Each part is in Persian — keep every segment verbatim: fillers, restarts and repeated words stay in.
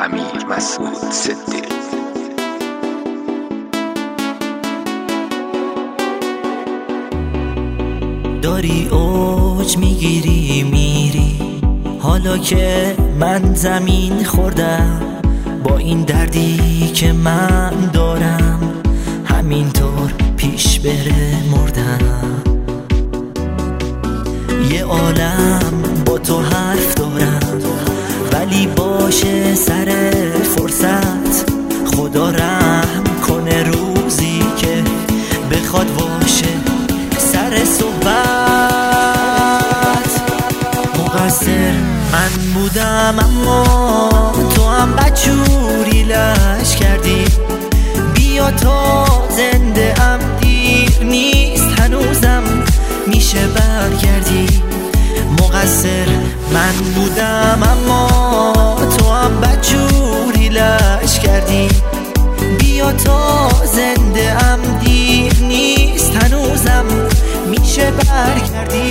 امیر مسعود صدیق. داری اوج میگیری میری، حالا که من زمین خوردم، با این دردی که من دارم همینطور پیش بره مردم. یه عالم با تو حرف دارم، ولی باشه سر فرصت خدا رحم کنه روزی که بخواد باشه سر صحبت. مقصر من بودم اما تو هم بدجوری لش کردی. بیا تا زنده ام، دیر نیست هنوزم میشه برگردی. مقصر من بودم اما تو هم بدجوری لش کردی. بیا تا زنده ام، دیر نیست هنوزم میشه برگردی.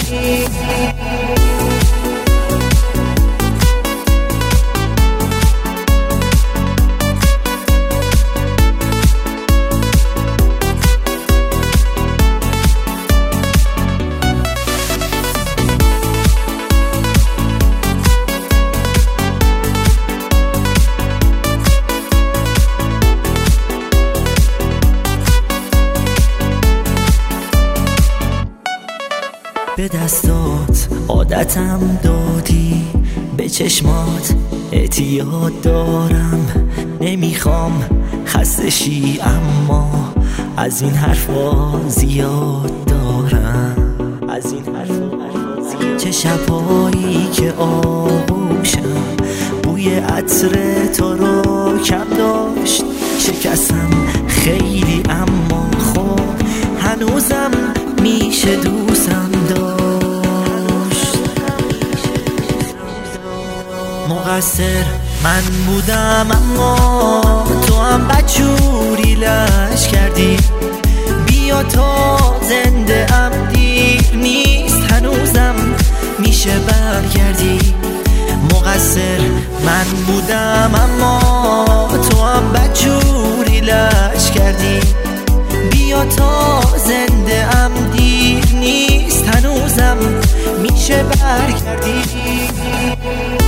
به دستات عادتم دادی، به چشمات اعتیاد دارم. نمیخوام خسته شی اما از این حرفا زیاد دارم. از این حرفا زیاد. چه شبایی که آغوشم بوی عطر تو رو کم داشت. شکستم خیلی اما خب هنوزم میشه دوستم داشت. مقصر من بودم اما تو هم بدجوری لش کردی. بیا تا زنده ام، دیر نیست هنوزم میشه برگردی. مقصر من بودم اما تو هم بدجوری لش کردی. بیا تا زنده ام، دیر نیست هنوزم میشه برگردی.